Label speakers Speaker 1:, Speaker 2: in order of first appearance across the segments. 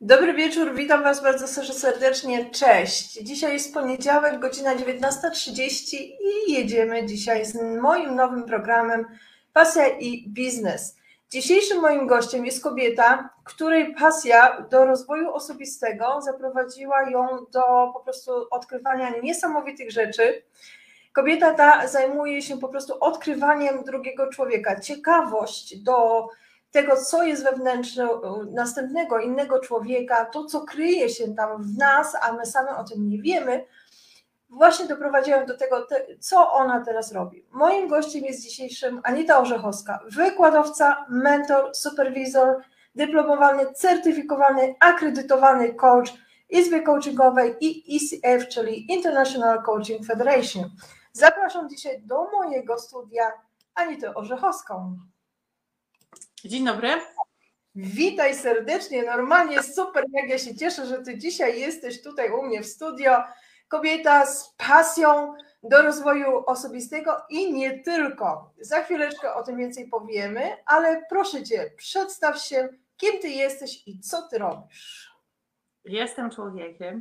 Speaker 1: Dobry wieczór, witam Was bardzo serdecznie, cześć. Dzisiaj jest poniedziałek, godzina 19:30 i jedziemy dzisiaj z moim nowym programem Pasja i Biznes. Dzisiejszym moim gościem jest kobieta, której pasja do rozwoju osobistego zaprowadziła ją do po prostu odkrywania niesamowitych rzeczy. Kobieta ta zajmuje się po prostu odkrywaniem drugiego człowieka, ciekawość do tego, co jest wewnętrzne następnego, innego człowieka, to, co kryje się tam w nas, a my same o tym nie wiemy, właśnie doprowadziłem do tego, co ona teraz robi. Moim gościem jest dzisiejszym Anita Orzechowska, wykładowca, mentor, superwizor, dyplomowany, certyfikowany, akredytowany coach Izby Coachingowej i ECF, czyli International Coaching Federation. Zapraszam dzisiaj do mojego studia Anitę Orzechowską.
Speaker 2: Dzień dobry.
Speaker 1: Witaj serdecznie, normalnie super, jak ja się cieszę, że Ty dzisiaj jesteś tutaj u mnie w studio. Kobieta z pasją do rozwoju osobistego i nie tylko. Za chwileczkę o tym więcej powiemy, ale proszę Cię, przedstaw się, kim Ty jesteś i co Ty robisz.
Speaker 2: Jestem człowiekiem.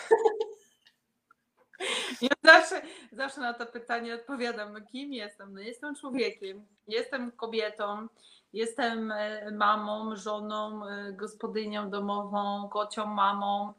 Speaker 2: Ja zawsze na to pytanie odpowiadam, no kim jestem? No jestem człowiekiem, jestem kobietą, jestem mamą, żoną, gospodynią domową, kocią mamą.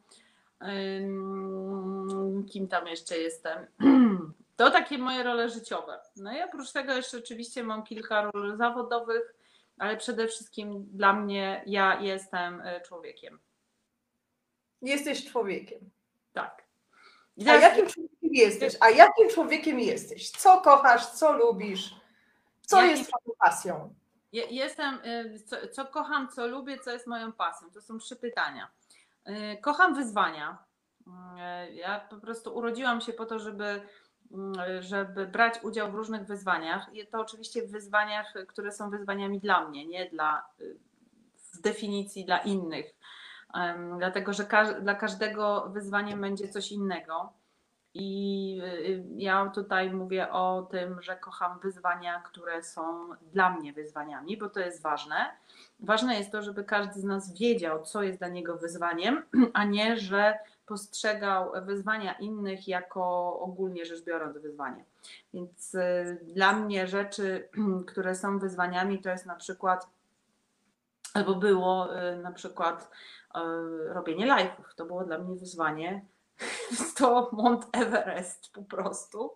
Speaker 2: Kim tam jeszcze jestem? To takie moje role życiowe. No i oprócz tego jeszcze oczywiście mam kilka ról zawodowych, ale przede wszystkim dla mnie ja jestem człowiekiem.
Speaker 1: Jesteś człowiekiem.
Speaker 2: Tak.
Speaker 1: A jakim człowiekiem jesteś? Co kochasz, co lubisz? Co jest twoją pasją?
Speaker 2: Jestem, co kocham, co lubię, co jest moją pasją? To są 3 pytania. Kocham wyzwania. Ja po prostu urodziłam się po to, żeby brać udział w różnych wyzwaniach. I to oczywiście w wyzwaniach, które są wyzwaniami dla mnie, nie w definicji dla innych. Dlatego, że dla każdego wyzwaniem będzie coś innego. I ja tutaj mówię o tym, że kocham wyzwania, które są dla mnie wyzwaniami, bo to jest ważne. Ważne jest to, żeby każdy z nas wiedział, co jest dla niego wyzwaniem, a nie, że postrzegał wyzwania innych jako ogólnie rzecz biorąc wyzwanie. Więc dla mnie rzeczy, które są wyzwaniami, to jest na przykład, albo było na przykład robienie live'ów. To było dla mnie wyzwanie. To Mount Everest po prostu.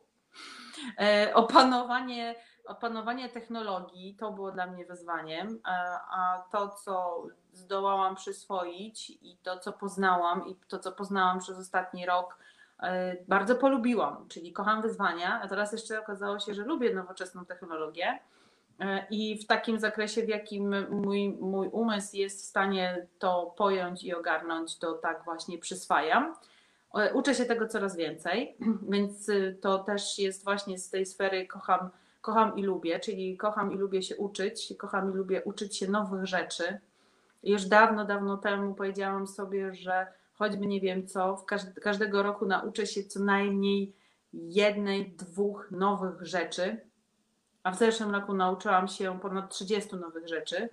Speaker 2: Opanowanie technologii to było dla mnie wyzwaniem, a to, co zdołałam przyswoić i to, co poznałam przez ostatni rok, bardzo polubiłam, czyli kocham wyzwania, a teraz jeszcze okazało się, że lubię nowoczesną technologię i w takim zakresie, w jakim mój umysł jest w stanie to pojąć i ogarnąć, to tak właśnie przyswajam. Uczę się tego coraz więcej, więc to też jest właśnie z tej sfery kocham i lubię, czyli kocham i lubię się uczyć, kocham i lubię uczyć się nowych rzeczy. Już dawno temu powiedziałam sobie, że choćby nie wiem co, każdego roku nauczę się co najmniej 1-2 nowych rzeczy, a w zeszłym roku nauczyłam się ponad 30 nowych rzeczy.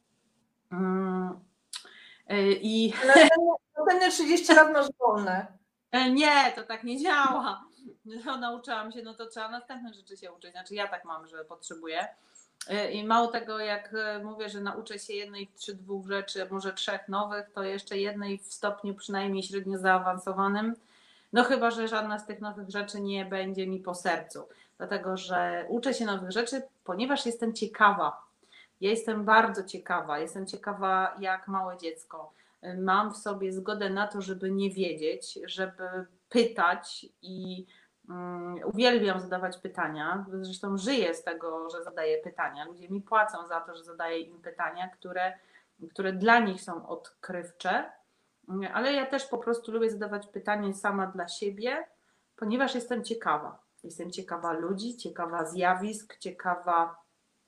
Speaker 1: I następne 30 lat masz wolne.
Speaker 2: Nie, to tak nie działa. Nauczyłam się, no to trzeba następne rzeczy się uczyć. Znaczy ja tak mam, że potrzebuję. I mało tego, jak mówię, że nauczę się 1 czy 2 rzeczy, może 3 nowych, to jeszcze 1 w stopniu przynajmniej średnio zaawansowanym. No chyba, że żadna z tych nowych rzeczy nie będzie mi po sercu. Dlatego, że uczę się nowych rzeczy, ponieważ jestem ciekawa. Ja jestem bardzo ciekawa. Jestem ciekawa jak małe dziecko. Mam w sobie zgodę na to, żeby nie wiedzieć, żeby pytać i uwielbiam zadawać pytania. Zresztą żyję z tego, że zadaję pytania. Ludzie mi płacą za to, że zadaję im pytania, które dla nich są odkrywcze, ale ja też po prostu lubię zadawać pytania sama dla siebie, ponieważ jestem ciekawa. Jestem ciekawa ludzi, ciekawa zjawisk, ciekawa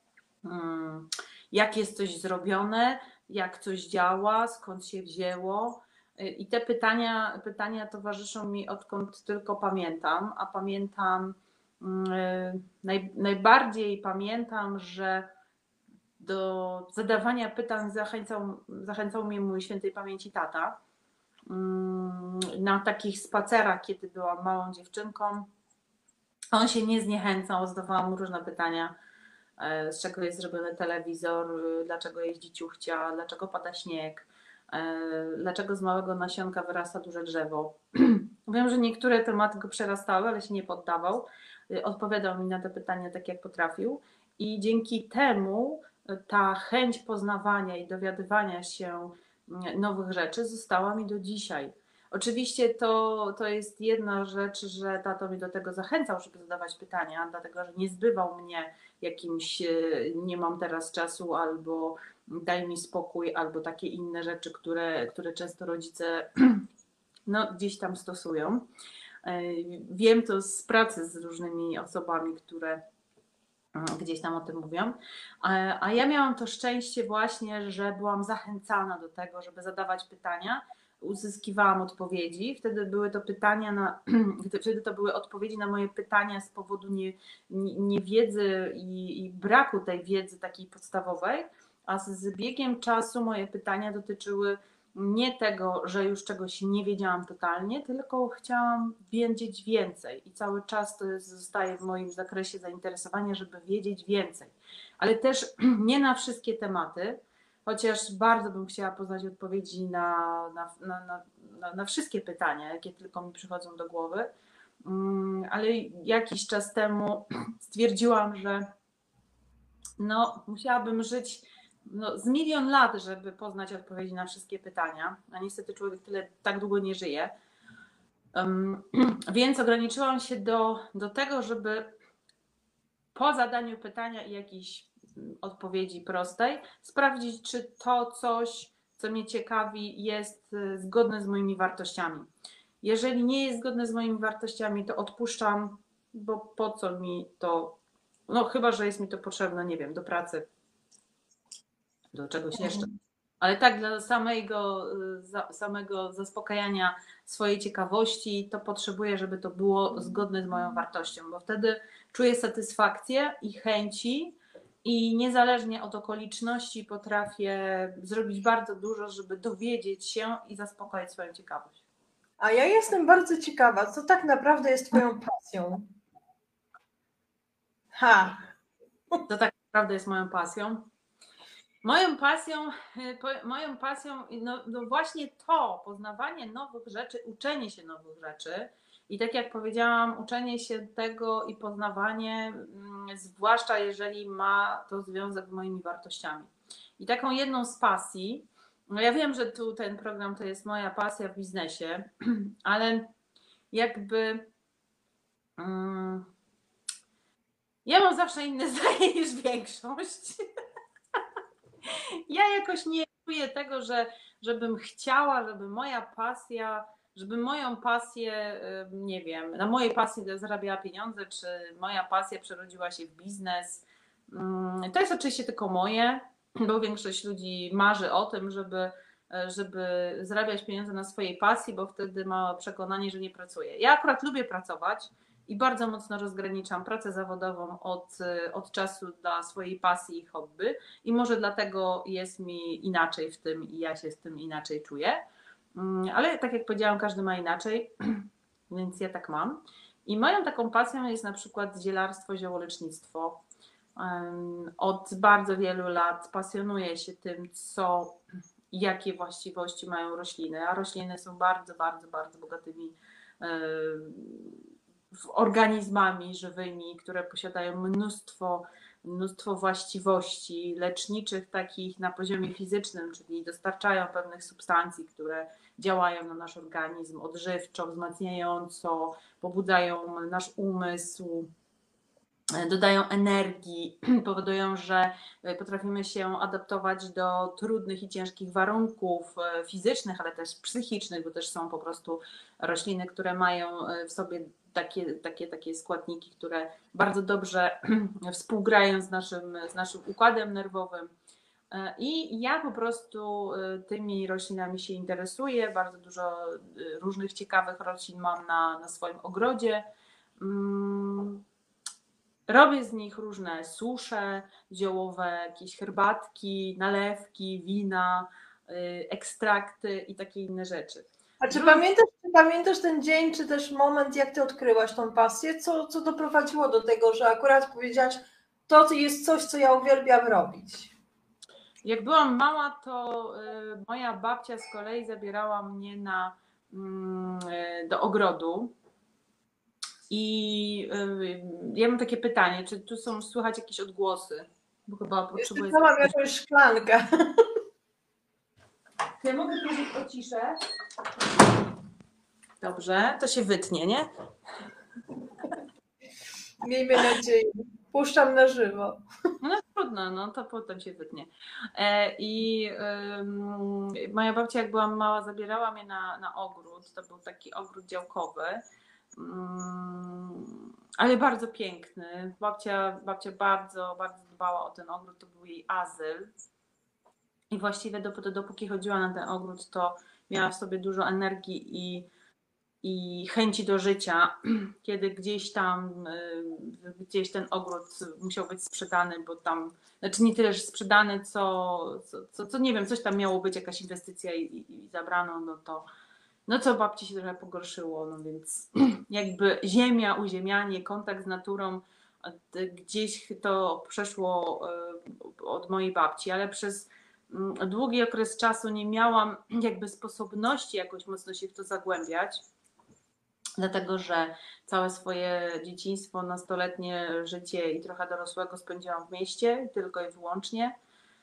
Speaker 2: jak jest coś zrobione, jak coś działa, skąd się wzięło. I te pytania towarzyszą mi odkąd tylko pamiętam, a pamiętam, najbardziej pamiętam, że do zadawania pytań zachęcał mnie mój świętej pamięci tata. Na takich spacerach, kiedy byłam małą dziewczynką, on się nie zniechęcał, zadawałam mu różne pytania, z czego jest zrobiony telewizor, dlaczego jeździ ciuchcia, dlaczego pada śnieg, dlaczego z małego nasionka wyrasta duże drzewo. Wiem, że niektóre tematy go przerastały, ale się nie poddawał. Odpowiadał mi na te pytania tak, jak potrafił i dzięki temu ta chęć poznawania i dowiadywania się nowych rzeczy została mi do dzisiaj. Oczywiście to jest jedna rzecz, że tato mnie do tego zachęcał, żeby zadawać pytania, dlatego że nie zbywał mnie jakimś nie mam teraz czasu albo daj mi spokój, albo takie inne rzeczy, które często rodzice gdzieś tam stosują. Wiem to z pracy z różnymi osobami, które gdzieś tam o tym mówią. A ja miałam to szczęście właśnie, że byłam zachęcana do tego, żeby zadawać pytania, uzyskiwałam odpowiedzi. Wtedy były to pytania wtedy to były odpowiedzi na moje pytania z powodu niewiedzy i braku tej wiedzy takiej podstawowej, a z biegiem czasu moje pytania dotyczyły nie tego, że już czegoś nie wiedziałam totalnie, tylko chciałam wiedzieć więcej i cały czas to zostaje w moim zakresie zainteresowania, żeby wiedzieć więcej. Ale też nie na wszystkie tematy, chociaż bardzo bym chciała poznać odpowiedzi na wszystkie pytania, jakie tylko mi przychodzą do głowy, ale jakiś czas temu stwierdziłam, że musiałabym żyć z 1 000 000 lat, żeby poznać odpowiedzi na wszystkie pytania, a niestety człowiek tak długo nie żyje. Więc ograniczyłam się do tego, żeby po zadaniu pytania i jakiejś odpowiedzi prostej sprawdzić, czy to coś, co mnie ciekawi, jest zgodne z moimi wartościami. Jeżeli nie jest zgodne z moimi wartościami, to odpuszczam, bo po co mi to, chyba że jest mi to potrzebne, nie wiem, do pracy, do czegoś jeszcze. Ale tak dla samego zaspokajania swojej ciekawości to potrzebuję, żeby to było zgodne z moją wartością, bo wtedy czuję satysfakcję i chęci i niezależnie od okoliczności potrafię zrobić bardzo dużo, żeby dowiedzieć się i zaspokoić swoją ciekawość.
Speaker 1: A ja jestem bardzo ciekawa, co tak naprawdę jest twoją pasją?
Speaker 2: To tak naprawdę jest moją pasją. Moją pasją właśnie to, poznawanie nowych rzeczy, uczenie się nowych rzeczy. I tak jak powiedziałam, uczenie się tego i poznawanie, zwłaszcza jeżeli ma to związek z moimi wartościami. I taką jedną z pasji, ja wiem, że tu ten program to jest moja pasja w biznesie, ale jakby ja mam zawsze inne zdanie niż większość. Ja jakoś nie czuję tego, żebym chciała, żeby moją pasję, nie wiem, na mojej pasji zarabiała pieniądze, czy moja pasja przerodziła się w biznes. To jest oczywiście tylko moje, bo większość ludzi marzy o tym, żeby zarabiać pieniądze na swojej pasji, bo wtedy ma przekonanie, że nie pracuje. Ja akurat lubię pracować i bardzo mocno rozgraniczam pracę zawodową od czasu dla swojej pasji i hobby i może dlatego jest mi inaczej w tym i ja się z tym inaczej czuję, ale tak jak powiedziałam, każdy ma inaczej, więc ja tak mam. I moją taką pasją jest na przykład zielarstwo, ziołolecznictwo. Od bardzo wielu lat pasjonuję się tym, jakie właściwości mają rośliny, a rośliny są bardzo, bardzo, bardzo bogatymi organizmami żywymi, które posiadają mnóstwo właściwości leczniczych, takich na poziomie fizycznym, czyli dostarczają pewnych substancji, które działają na nasz organizm odżywczo, wzmacniająco, pobudzają nasz umysł, dodają energii, powodują, że potrafimy się adaptować do trudnych i ciężkich warunków fizycznych, ale też psychicznych, bo też są po prostu rośliny, które mają w sobie takie składniki, które bardzo dobrze współgrają z naszym układem nerwowym. I ja po prostu tymi roślinami się interesuję. Bardzo dużo różnych ciekawych roślin mam na swoim ogrodzie. Robię z nich różne susze ziołowe, jakieś herbatki, nalewki, wina, ekstrakty i takie inne rzeczy.
Speaker 1: A czy pamiętasz ten dzień, czy też moment, jak ty odkryłaś tą pasję? Co doprowadziło do tego, że akurat powiedziałaś, to jest coś, co ja uwielbiam robić?
Speaker 2: Jak byłam mała, to moja babcia z kolei zabierała mnie do ogrodu. I ja mam takie pytanie, czy tu są słychać jakieś odgłosy? Bo chyba potrzebuję...
Speaker 1: Mam jakąś szklankę.
Speaker 2: Czy ja mogę prosić o ciszę? Dobrze, to się wytnie, nie?
Speaker 1: Miejmy nadzieję. Puszczam na żywo.
Speaker 2: No trudno, no to potem się wytnie. Moja babcia, jak byłam mała, zabierała mnie na ogród. To był taki ogród działkowy, ale bardzo piękny. Babcia bardzo, bardzo dbała o ten ogród, to był jej azyl. I właściwie dopóki chodziła na ten ogród, to miała w sobie dużo energii i chęci do życia, kiedy gdzieś ten ogród musiał być sprzedany, bo tam, znaczy nie tyle, że sprzedany, co nie wiem, coś tam miało być, jakaś inwestycja i zabrano, no to babci się trochę pogorszyło, no więc jakby ziemia, uziemianie, kontakt z naturą, gdzieś to przeszło od mojej babci, ale przez długi okres czasu nie miałam jakby sposobności jakoś mocno się w to zagłębiać, dlatego że całe swoje dzieciństwo, nastoletnie życie i trochę dorosłego spędziłam w mieście, tylko i wyłącznie.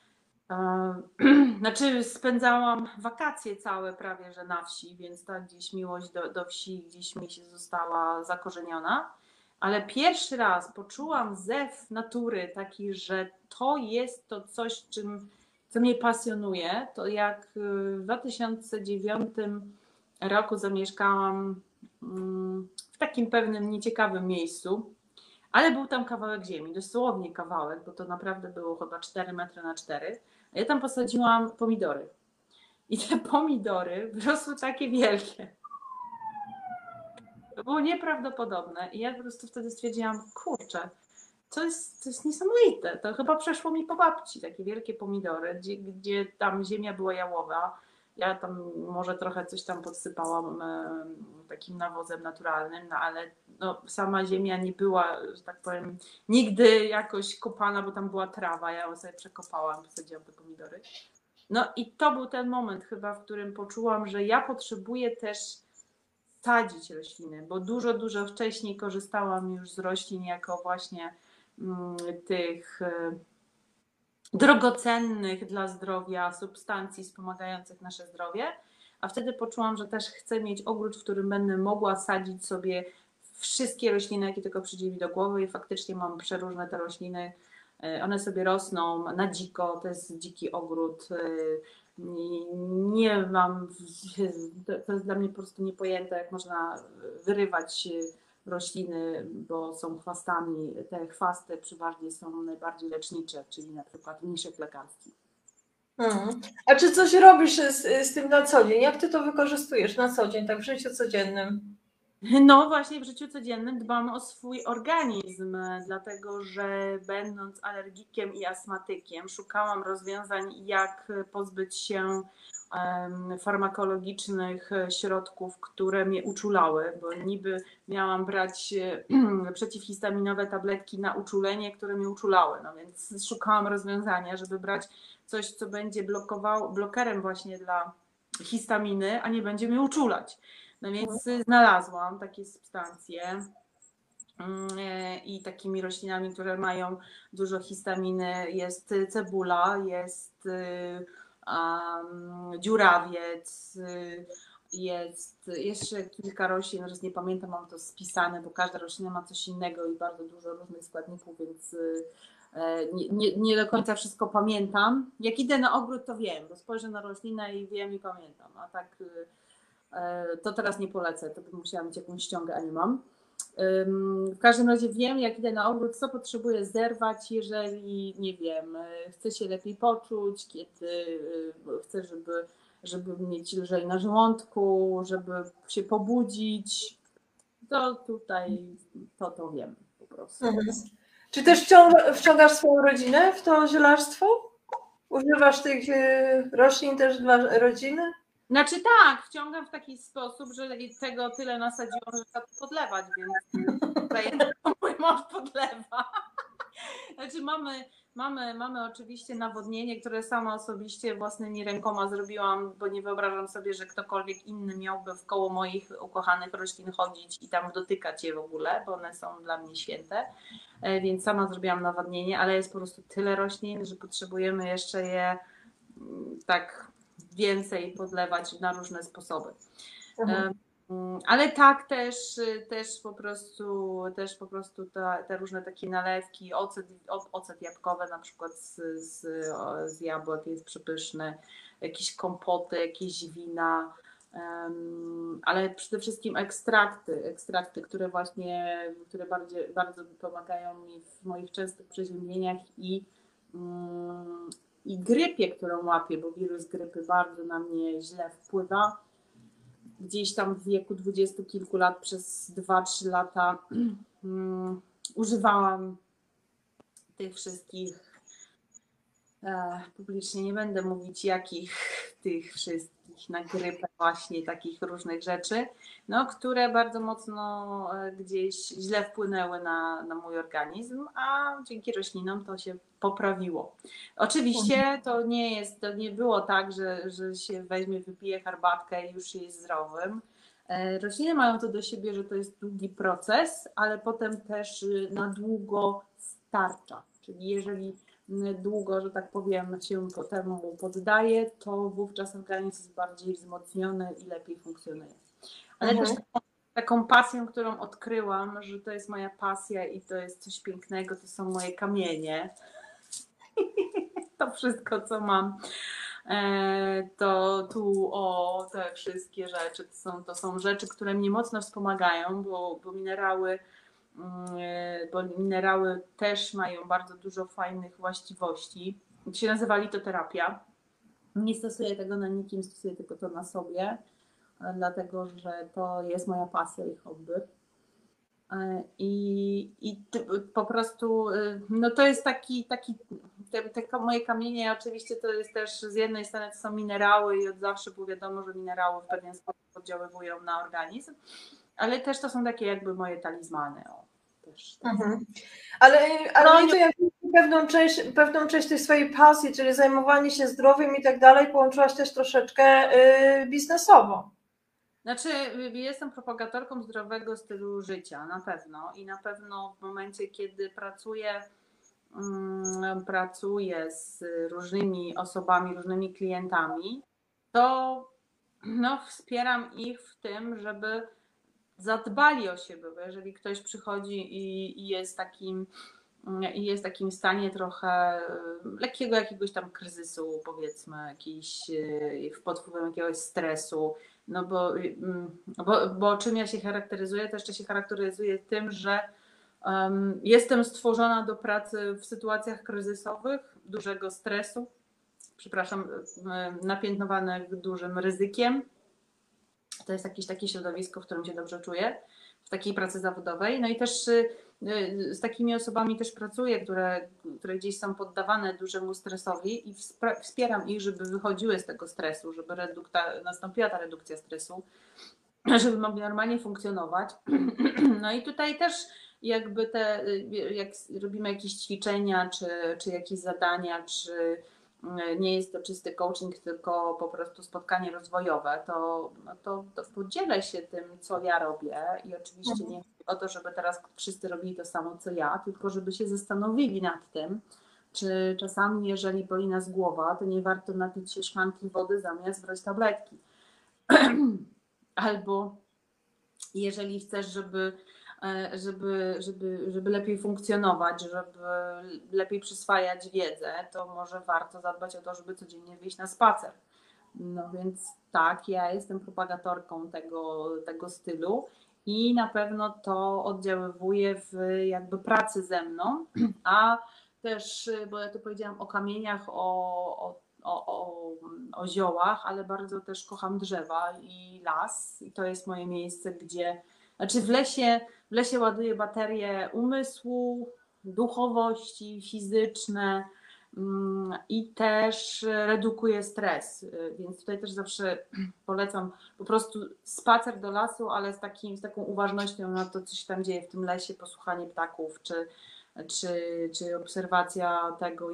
Speaker 2: Znaczy spędzałam wakacje całe prawie, że na wsi, więc ta gdzieś miłość do wsi gdzieś mi się została zakorzeniona. Ale pierwszy raz poczułam zew natury taki, że to jest to coś, co mnie pasjonuje, to jak w 2009 roku zamieszkałam w takim pewnym nieciekawym miejscu, ale był tam kawałek ziemi, dosłownie kawałek, bo to naprawdę było chyba 4 metry na 4. A ja tam posadziłam pomidory. I te pomidory wyrosły takie wielkie. To było nieprawdopodobne. I ja po prostu wtedy stwierdziłam, kurczę, to jest niesamowite. To chyba przeszło mi po babci, takie wielkie pomidory, gdzie tam ziemia była jałowa. Ja tam może trochę coś tam podsypałam takim nawozem naturalnym, no ale no, sama ziemia nie była, że tak powiem, nigdy jakoś kopana, bo tam była trawa. Ja ją sobie przekopałam, posadziłam te pomidory. No i to był ten moment chyba, w którym poczułam, że ja potrzebuję też sadzić rośliny, bo dużo wcześniej korzystałam już z roślin jako właśnie tych drogocennych dla zdrowia substancji wspomagających nasze zdrowie, a wtedy poczułam, że też chcę mieć ogród, w którym będę mogła sadzić sobie wszystkie rośliny, jakie tylko przyjdzie mi do głowy i faktycznie mam przeróżne te rośliny. One sobie rosną na dziko, to jest dziki ogród. Nie mam, to jest dla mnie po prostu niepojęte, jak można wyrywać rośliny, bo są chwastami. Te chwasty przeważnie są najbardziej lecznicze, czyli na przykład mniszek lekarski.
Speaker 1: A czy coś robisz z tym na co dzień? Jak ty to wykorzystujesz na co dzień, tak w życiu codziennym?
Speaker 2: No właśnie w życiu codziennym dbam o swój organizm, dlatego że będąc alergikiem i astmatykiem szukałam rozwiązań, jak pozbyć się farmakologicznych środków, które mnie uczulały, bo niby miałam brać przeciwhistaminowe tabletki na uczulenie, które mnie uczulały, no więc szukałam rozwiązania, żeby brać coś, co będzie blokerem właśnie dla histaminy, a nie będzie mnie uczulać. No więc znalazłam takie substancje i takimi roślinami, które mają dużo histaminy, jest cebula, jest dziurawiec, jest jeszcze kilka roślin, teraz nie pamiętam, mam to spisane, bo każda roślina ma coś innego i bardzo dużo różnych składników, więc nie do końca wszystko pamiętam. Jak idę na ogród, to wiem, bo spojrzę na roślinę i wiem i pamiętam, a tak to teraz nie polecę, to bym musiała mieć jakąś ściągę, a nie mam. W każdym razie wiem, jak idę na ogród, co potrzebuję zerwać, jeżeli, nie wiem, chcę się lepiej poczuć, kiedy chcę, żeby mieć lżej na żołądku, żeby się pobudzić, to tutaj to wiem po prostu.
Speaker 1: Czy też wciągasz swoją rodzinę w to zielarstwo? Używasz tych roślin też dla rodziny?
Speaker 2: Znaczy tak, wciągam w taki sposób, że tego tyle nasadziłam, że trzeba to podlewać, więc tutaj mój mąż podlewa. Znaczy mamy oczywiście nawodnienie, które sama osobiście własnymi rękoma zrobiłam, bo nie wyobrażam sobie, że ktokolwiek inny miałby wkoło moich ukochanych roślin chodzić i tam dotykać je w ogóle, bo one są dla mnie święte. Więc sama zrobiłam nawodnienie, ale jest po prostu tyle roślin, że potrzebujemy jeszcze je tak więcej podlewać na różne sposoby.
Speaker 1: Mhm.
Speaker 2: Ale tak też po prostu te różne takie nalewki, ocet jabłkowy na przykład z jabłek jest przepyszny, jakieś kompoty, jakieś wina, ale przede wszystkim ekstrakty, które bardzo pomagają mi w moich częstych przeziębieniach i grypie, którą łapię, bo wirus grypy bardzo na mnie źle wpływa. Gdzieś tam w wieku 20 kilku lat przez 2-3 lata używałam tych wszystkich, publicznie nie będę mówić jakich, tych wszystkich na grypę właśnie takich różnych rzeczy, no, które bardzo mocno gdzieś źle wpłynęły na mój organizm, a dzięki roślinom to się poprawiło. Oczywiście to nie było tak, że się weźmie, wypije herbatkę i już się jest zdrowym. Rośliny mają to do siebie, że to jest długi proces, ale potem też na długo starcza. Czyli jeżeli długo, że tak powiem, się temu poddaje, to wówczas organizm jest bardziej wzmocniony i lepiej funkcjonuje. Ale też taką pasją, którą odkryłam, że to jest moja pasja i to jest coś pięknego, to są moje kamienie. To wszystko, co mam, to te wszystkie rzeczy, to są rzeczy, które mnie mocno wspomagają, bo minerały też mają bardzo dużo fajnych właściwości. Się nazywa litoterapia. Nie stosuję tego na nikim, stosuję tylko to na sobie, dlatego że to jest moja pasja i hobby. I po prostu no to jest te moje kamienie, oczywiście to jest też z jednej strony to są minerały i od zawsze było wiadomo, że minerały w pewien sposób oddziaływują na organizm, ale też to są takie jakby moje talizmany. Też.
Speaker 1: Ale mi to jakby pewną część tej swojej pasji, czyli zajmowanie się zdrowiem i tak dalej, połączyłaś też troszeczkę biznesowo.
Speaker 2: Znaczy, jestem propagatorką zdrowego stylu życia, na pewno. I na pewno w momencie, kiedy pracuję z różnymi osobami, różnymi klientami, to wspieram ich w tym, żeby zadbali o siebie, bo jeżeli ktoś przychodzi i jest w takim stanie trochę lekkiego jakiegoś tam kryzysu, powiedzmy, pod wpływem jakiegoś stresu, no bo czym ja się charakteryzuję, to jeszcze się charakteryzuję tym, że jestem stworzona do pracy w sytuacjach kryzysowych, dużego stresu, napiętnowanych dużym ryzykiem. To jest jakieś takie środowisko, w którym się dobrze czuję, w takiej pracy zawodowej. No i też z takimi osobami też pracuję, które gdzieś są poddawane dużemu stresowi i wspieram ich, żeby wychodziły z tego stresu, żeby nastąpiła ta redukcja stresu, żeby mogli normalnie funkcjonować. No i tutaj też jakby jak robimy jakieś ćwiczenia, czy jakieś zadania, czy nie jest to czysty coaching, tylko po prostu spotkanie rozwojowe, to podzielę się tym, co ja robię i oczywiście nie chodzi o to, żeby teraz wszyscy robili to samo, co ja, tylko żeby się zastanowili nad tym, czy czasami, jeżeli boli nas głowa, to nie warto napić się szklanki wody zamiast brać tabletki. Albo jeżeli chcesz, żeby lepiej funkcjonować, żeby lepiej przyswajać wiedzę, to może warto zadbać o to, żeby codziennie wyjść na spacer. No więc tak, ja jestem propagatorką tego stylu i na pewno to oddziaływuje w jakby pracy ze mną, a też, bo ja tu powiedziałam o kamieniach, o ziołach, ale bardzo też kocham drzewa i las i to jest moje miejsce, gdzie, znaczy w lesie ładuję baterię umysłu, duchowości, fizyczne i też redukuje stres, więc tutaj też zawsze polecam po prostu spacer do lasu, ale z taką uważnością na to, co się tam dzieje w tym lesie, posłuchanie ptaków, czy obserwacja tego,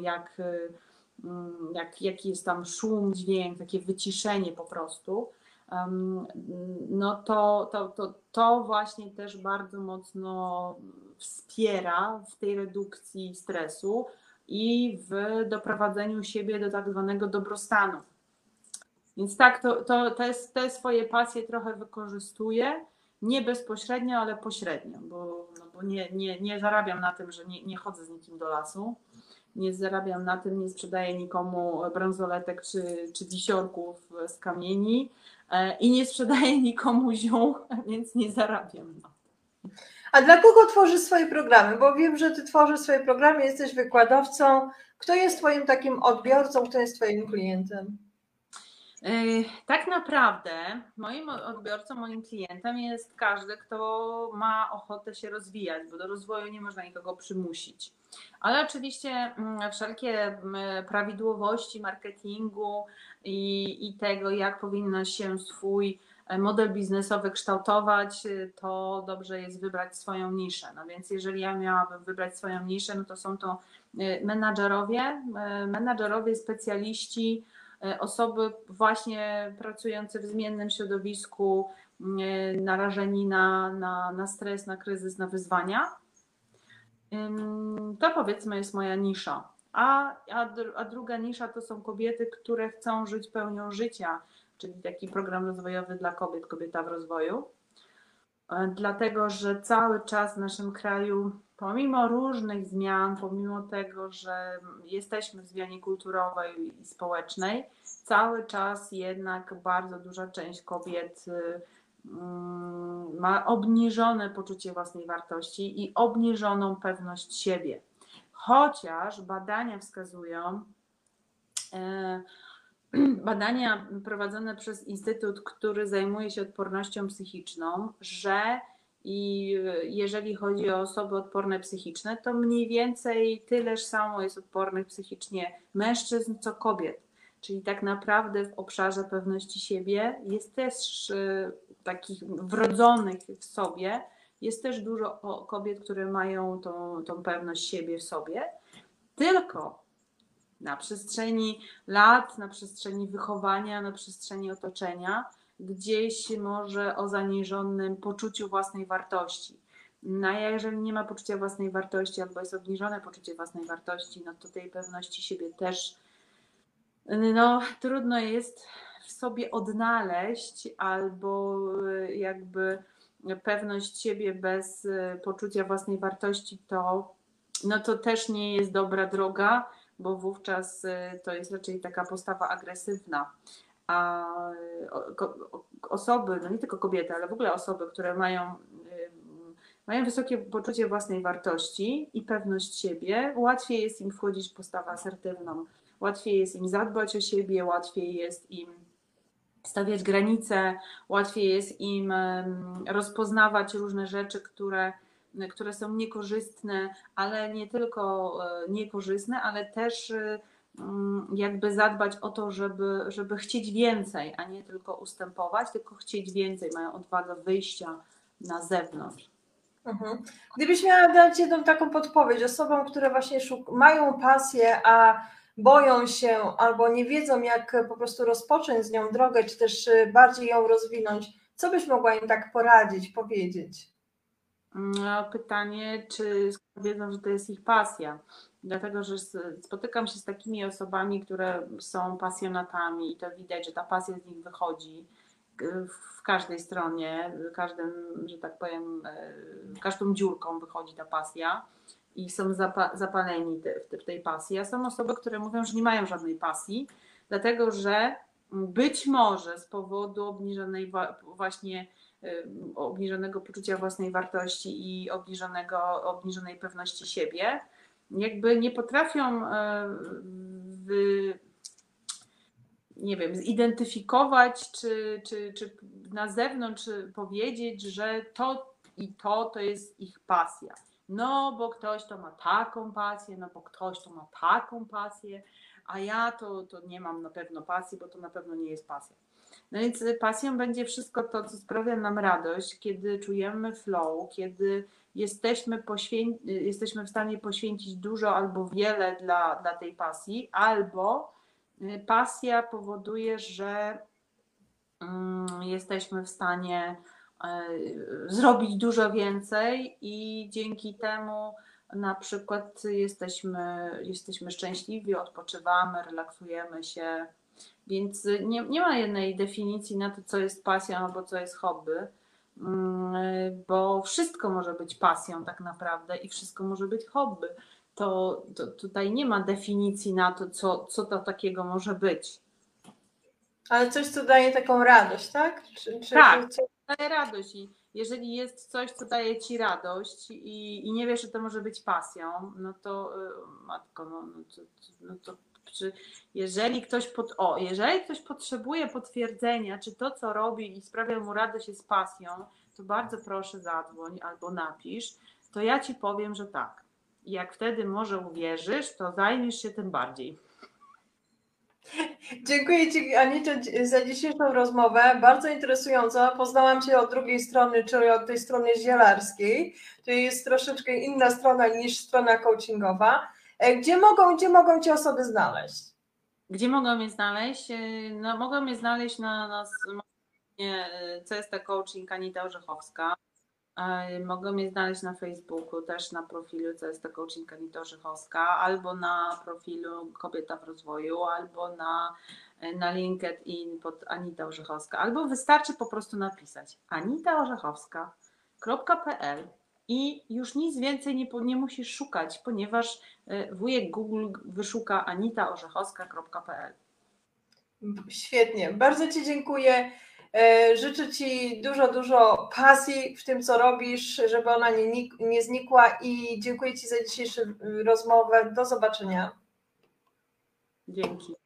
Speaker 2: jaki jest tam szum, dźwięk, takie wyciszenie po prostu. No to właśnie też bardzo mocno wspiera w tej redukcji stresu i w doprowadzeniu siebie do tak zwanego dobrostanu. Więc tak, te swoje pasje trochę wykorzystuję, nie bezpośrednio, ale pośrednio, bo nie zarabiam na tym, że nie chodzę z nikim do lasu, nie zarabiam na tym, nie sprzedaję nikomu bransoletek czy wisiorków z kamieni i nie sprzedaję nikomu ziół, więc nie zarabiam na tym.
Speaker 1: A dla kogo tworzysz swoje programy? Bo wiem, że ty tworzysz swoje programy, jesteś wykładowcą. Kto jest twoim takim odbiorcą, kto jest twoim klientem?
Speaker 2: Tak naprawdę moim odbiorcą, moim klientem jest każdy, kto ma ochotę się rozwijać, bo do rozwoju nie można nikogo przymusić. Ale oczywiście wszelkie prawidłowości marketingu i tego, jak powinno się swój model biznesowy kształtować, to dobrze jest wybrać swoją niszę. No więc jeżeli ja miałabym wybrać swoją niszę, no to są to menadżerowie, specjaliści, osoby właśnie pracujące w zmiennym środowisku, narażeni na stres, na kryzys, na wyzwania. To powiedzmy jest moja nisza. A druga nisza to są kobiety, które chcą żyć pełnią życia, czyli taki program rozwojowy dla kobiet, Kobieta w rozwoju. Dlatego, że cały czas w naszym kraju, pomimo różnych zmian, pomimo tego, że jesteśmy w zmianie kulturowej i społecznej, cały czas jednak bardzo duża część kobiet ma obniżone poczucie własnej wartości i obniżoną pewność siebie. Chociaż badania wskazują, badania prowadzone przez Instytut, który zajmuje się odpornością psychiczną, że jeżeli chodzi o osoby odporne psychiczne, to mniej więcej tyleż samo jest odpornych psychicznie mężczyzn, co kobiet. Czyli tak naprawdę w obszarze pewności siebie jest też takich wrodzonych w sobie, jest też dużo kobiet, które mają tą pewność siebie w sobie, tylko na przestrzeni lat, na przestrzeni wychowania, na przestrzeni otoczenia, gdzieś może o zaniżonym poczuciu własnej wartości. No a jeżeli nie ma poczucia własnej wartości albo jest obniżone poczucie własnej wartości, no to tej pewności siebie też trudno jest w sobie odnaleźć, albo jakby pewność siebie bez poczucia własnej wartości to też nie jest dobra droga, bo wówczas to jest raczej taka postawa agresywna. A osoby, no nie tylko kobiety, ale w ogóle osoby, które mają wysokie poczucie własnej wartości i pewność siebie, łatwiej jest im wchodzić w postawę asertywną, łatwiej jest im zadbać o siebie, łatwiej jest im stawiać granice, łatwiej jest im rozpoznawać różne rzeczy, które są niekorzystne, ale nie tylko niekorzystne, ale też jakby zadbać o to, żeby chcieć więcej, a nie tylko ustępować, tylko chcieć więcej, mają odwagę wyjścia na zewnątrz.
Speaker 1: Gdybyś miała dać jedną taką podpowiedź osobom, które właśnie mają pasję, a boją się albo nie wiedzą, jak po prostu rozpocząć z nią drogę, czy też bardziej ją rozwinąć, co byś mogła im tak poradzić, powiedzieć?
Speaker 2: Pytanie, czy wiedzą, że to jest ich pasja. Dlatego, że spotykam się z takimi osobami, które są pasjonatami i to widać, że ta pasja z nich wychodzi w każdej stronie, że tak powiem, każdą dziurką wychodzi ta pasja i są zapaleni w tej pasji. A są osoby, które mówią, że nie mają żadnej pasji, dlatego, że być może z powodu obniżonego poczucia własnej wartości i obniżonej pewności siebie, jakby nie potrafią zidentyfikować, czy na zewnątrz powiedzieć, że to jest ich pasja. no bo ktoś to ma taką pasję, no bo ktoś to ma taką pasję, a ja to nie mam na pewno pasji, bo to na pewno nie jest pasja. No więc pasją będzie wszystko to, co sprawia nam radość, kiedy czujemy flow, kiedy jesteśmy w stanie poświęcić dużo albo wiele dla tej pasji, albo pasja powoduje, że jesteśmy w stanie zrobić dużo więcej i dzięki temu na przykład jesteśmy szczęśliwi, odpoczywamy, relaksujemy się. Więc nie ma jednej definicji na to, co jest pasją albo co jest hobby, bo wszystko może być pasją tak naprawdę i wszystko może być hobby. To tutaj nie ma definicji na to, co to takiego może być.
Speaker 1: Ale coś, co daje taką radość, tak?
Speaker 2: Tak, daje radość i jeżeli jest coś, co daje ci radość i nie wiesz, że to może być pasją, no to matko, jeżeli ktoś potrzebuje potwierdzenia, czy to, co robi i sprawia mu radość, jest pasją, to bardzo proszę zadzwoń albo napisz, to ja ci powiem, że tak. I jak wtedy może uwierzysz, to zajmiesz się tym bardziej.
Speaker 1: Dziękuję Ci, Anito, za dzisiejszą rozmowę. Bardzo interesująca. Poznałam Cię od drugiej strony, czyli od tej strony zielarskiej. To jest troszeczkę inna strona niż strona coachingowa. Gdzie mogą Cię osoby znaleźć?
Speaker 2: Gdzie mogą mnie znaleźć? No, mogą mnie znaleźć na stronie CST Coaching Anita Orzechowska. Mogą mnie znaleźć na Facebooku, też na profilu CST Coaching Anita Orzechowska, albo na profilu Kobieta w Rozwoju, albo na LinkedIn pod Anita Orzechowska, albo wystarczy po prostu napisać anitaorzechowska.pl i już nic więcej nie musisz szukać, ponieważ wujek Google wyszuka anitaorzechowska.pl.
Speaker 1: Świetnie, bardzo Ci dziękuję. Życzę Ci dużo pasji w tym, co robisz, żeby ona nie znikła i dziękuję Ci za dzisiejszą rozmowę. Do zobaczenia.
Speaker 2: Dzięki.